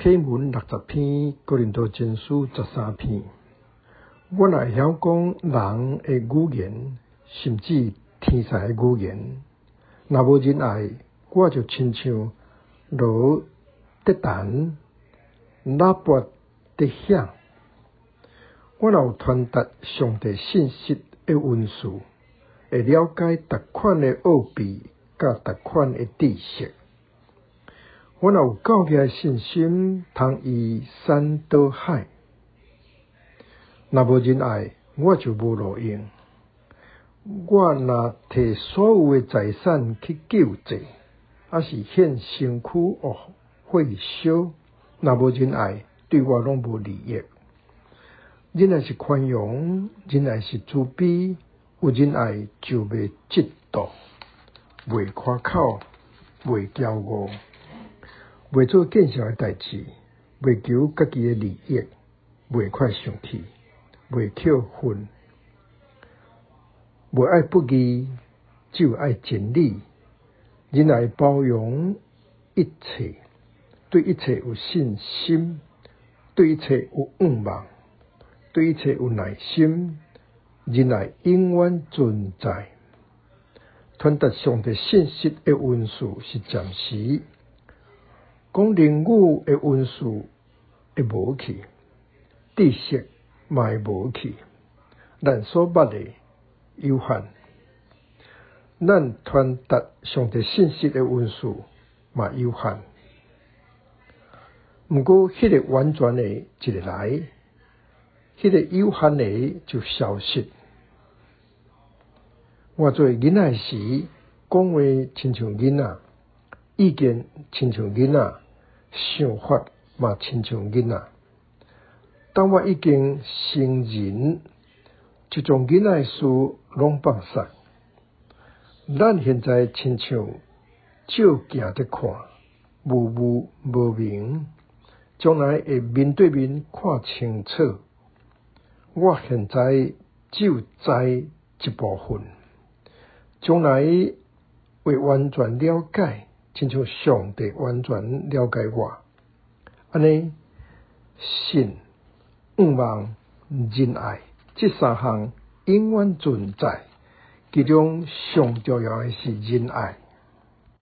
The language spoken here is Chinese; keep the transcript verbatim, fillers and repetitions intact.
启文六十篇，哥林多前书十三篇。我若会晓讲人的语言，甚至天才的语言，若无仁爱，我就亲像罗得弹、喇叭得响。我若有传达上帝信息的文字，会了解逐款的奥秘，甲逐款的知识。我若有够强的信心，通移山倒海。若无仁爱，我就无路用。我若摕所有的财产去救济，还是献身躯哦火烧，若无仁爱，对我拢无利益。仁爱是宽容，仁爱是慈悲，有仁爱就袂嫉妒，袂夸口，袂骄傲，袂做见笑的代志，袂求家己的利益，袂快生气，袂扣分，无爱不义，只有爱真理。仁爱包容一切，对一切有信心，对一切有仰望，对一切有耐心。仁爱永远存在。传达上帝信息的文字是暂时，讲灵语的文字会无去，知识嘛会无去。咱所捌的有限，咱传达上帝信息的文字嘛有限。不过，迄个完全的一个来，迄个有限的就消失。我做囡仔时，讲话亲像囡仔，意见亲像囡仔，想法嘛亲像囡仔。当我已经成人，就将囡仔的事拢放下。咱现在亲像照镜在看，模糊无明，将来会面对面看清楚。我现在只有知一部分，将来会完全了解，亲像上帝完全了解我。安尼，信、仰望、仁爱，这三项永远存在。其中上重要的是仁爱。